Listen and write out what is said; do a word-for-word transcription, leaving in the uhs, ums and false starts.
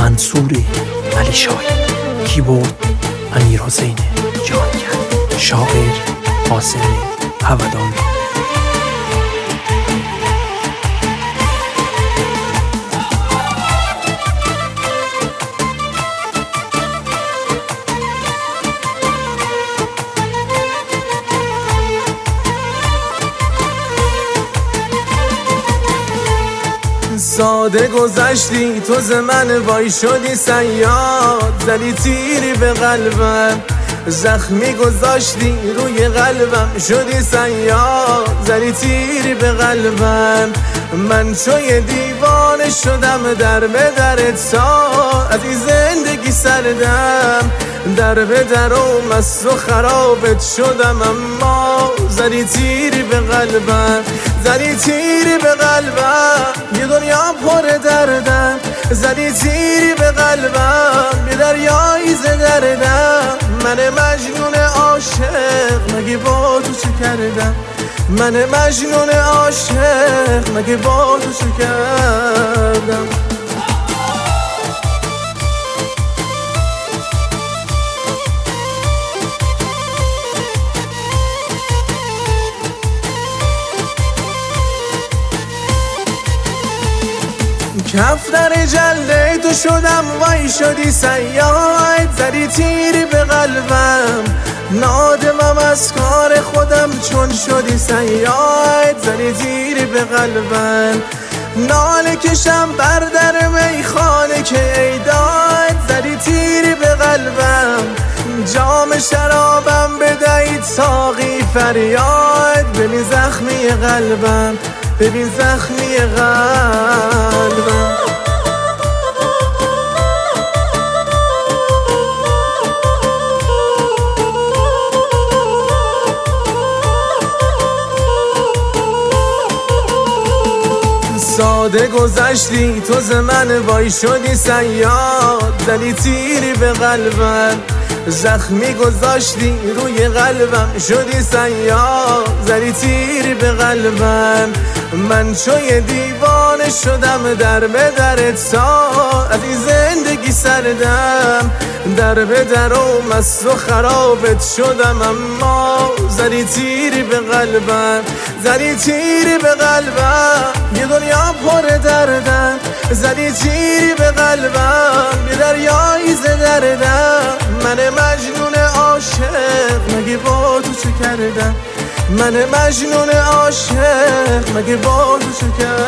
منصور علی شاهی، کیبورد امیر حسین جهانگرد، شاعر قاسم هودانی. ساده گذشتی تو ز من، وای شدی صیاد، زدی تیری به قلبم، زخمی گذاشتی روی قلبم، شدی صیاد، زدی تیری به قلبم. من چوی دیوانه شدم در به درت، تا از این زندگی سردم، در به در و مست و خرابت شدم، اما زدی تیری به قلبم، زدی تیری به قلبم، یه دنیا پر دردم، زدی تیری به قلبم، یه دریایی ز دردم. من مجنون عاشق مگه با تو چه کردم، من مجنون عاشق مگه با تو چه کردم. کفتر جلده تو شدم، وای شدی صیاد، زدی تیری به قلبم، نادمم از کار خودم چون شدی صیاد، زدی تیری به قلبم. ناله کشم بر در میخانه که ای داد، زدی تیری به قلبم، جام شرابم بدهید ساقی فریاد، ببین زخمی قلبم، ببین زخمی قلبم. ساده گذشتی تو ز من، وای شدی صیاد، زدی تیری به قلبم، زخمی گذاشتی روی قلبم، شدی صیاد، زدی تیری به قلبم. من چوی دیوانه شدم در به درت، تا از این زندگی سردم، در به در و مست و خرابت شدم، اما زدی تیری به قلبم، زدی تیری به قلبم، یه دنیا پر دردم، زدی تیری به قلبم، یه دریایی ز دردم. من مجنون عاشق مگه با تو چه کردم، من مجنون عاشق مگه با تو چه کردم.